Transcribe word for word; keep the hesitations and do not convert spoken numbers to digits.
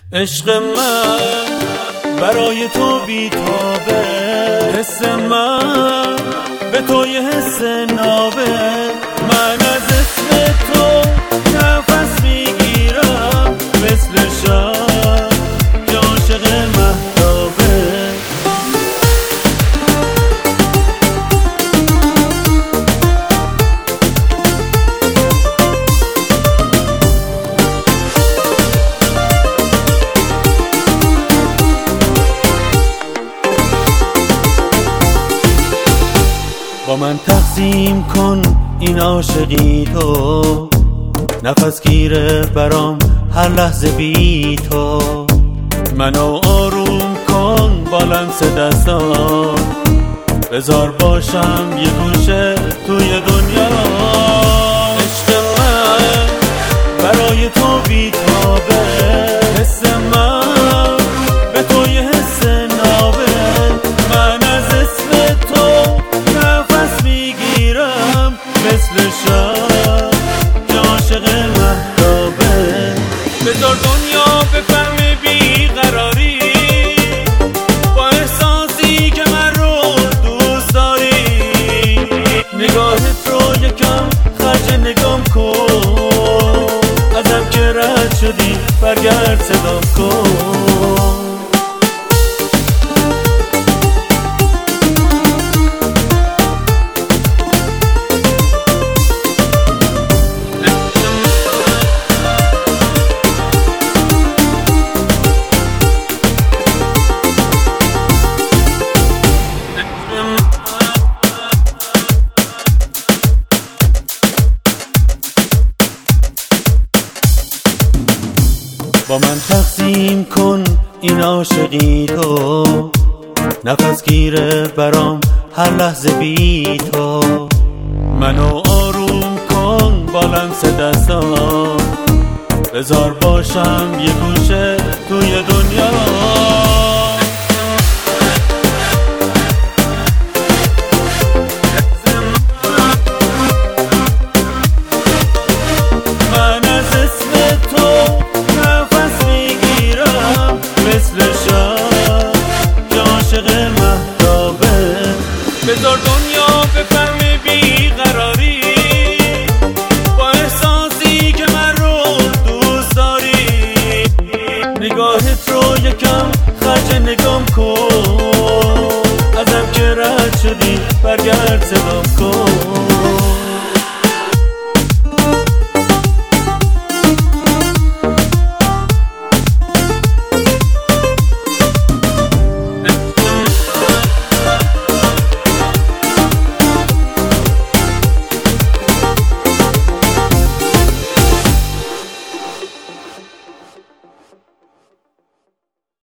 عشق من برای تو بیتابه، حس من به تو یه حس نابه. من از اسم تو نفس میگیرم مثل شب که عاشق مهتابه. با من تقسیم کن این عاشقی تو، نفس گیره برام هر لحظه بی تو. منو آروم کن با لمس دستات، بذار باشم یه گوشه توی دنیا. عشق من برای تو بیتابه، حس من به تو یه حس نابه. من از اسم تو نفس میگیرم مثل شب که عاشق مهتابه. بذار دنیا بفهمه بیقراری با احساسی که من رو دوست داری. نگاهت رو یکم خرج نگام کن، ازم که رد شدی برگرد صدام کن. با من تقسیم کن این عاشقی تو، نفس گیره برام هر لحظه بی تو. منو آروم کن با لمس دستات، بذار باشم یه گوشه توی دنیا.